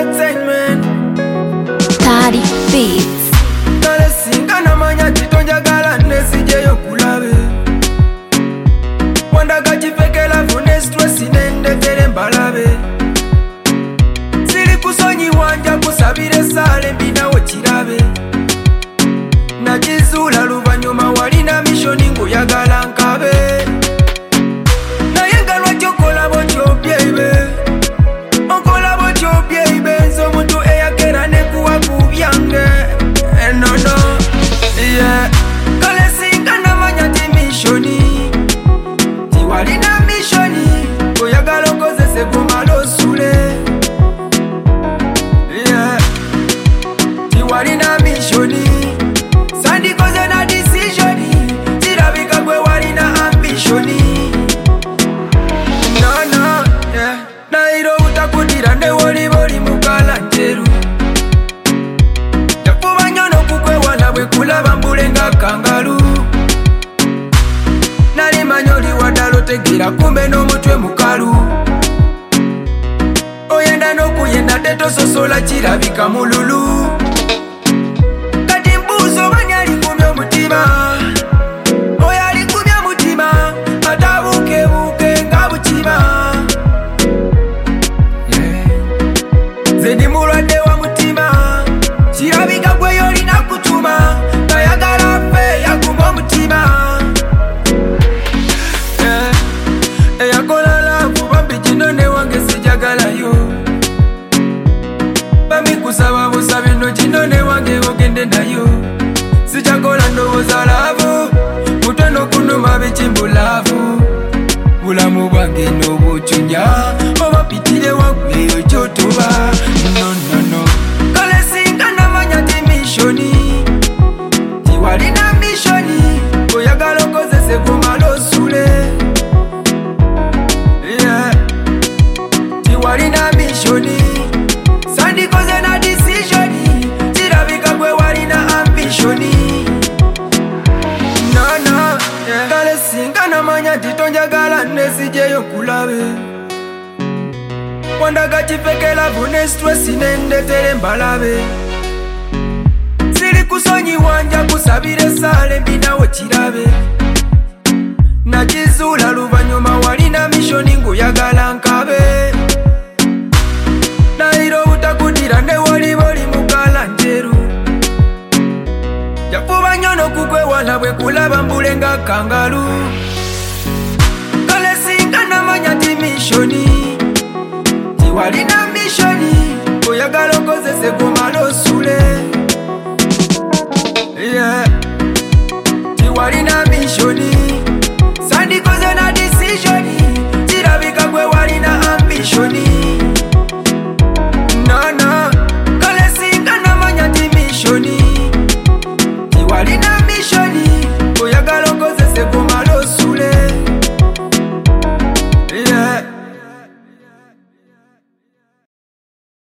entertainment. Tari Beats. Kale singa namanya titonjagala nesijeyo kulabe. Wandaga kifekela fune stress nendetele mbalabe. Siri kusonyi wanja kusabire sale mbinawo kirabe. Nakizula luvanyuma walina mishoni nguyagala nkabe. Naye nga lwaki okola botyo byeibe. Okola botyo byeibe nze omuntu eyagera nekuwa ku byange. Enono yeah. Kale singa namanya ti mishoni tiwalina mishoni oyagala okozese kumala osule yeah. Tiwalina mishoni sandikoze na decisioni kirabika gwe walina ambitioni nono yeah. Nairo utakudira newoliboli mukala njeru yakuba nyono kukwewala bwe kulaba mbule nga kangalu nali manyoli wadala otegira kumbe n'omutwe mukalu oyenda n'okuyenda tetososola kirabika mululu kati mbuuzo bani alikumya omutima oyo alikumya mutima atabuukebuuke nga bukima nze ndi mulwadde wa mutima kirabika gweyo olina kutuma ayagala ffe yakuma omutima eyakola laavu bambi kino newange sijagalayo bambi kusaba busabi no kino newange ogende nayo sijakola ndowooza laavu mutono kunuma bikimbu laavu bulamu bwange n'obucunya oba pitire wagweyo kyotoba nonono kale singa namanya ti mishoni tiwalina mishoni oyagala okozese kumala osule yeah. Tiwalina mishoni sandikoze na decisioni kirabika gwe walina ambitioni nono yeah. Kale singa namanya titonjagala nesijeyo kulabe wandaga kifekela vune stress nendetele mbalabe siri kusonyi wanja kusabire sale mbinawo kirabe nakizula luvanyuma walina mishoni nguyagala nkabe nairo utakudira newoliboli mukala njeru yafuba nyono kukwewala bwe kulaba mbule nga kangalu kale singa namanya ti mishoni tiwalina mishoni oyagala okozese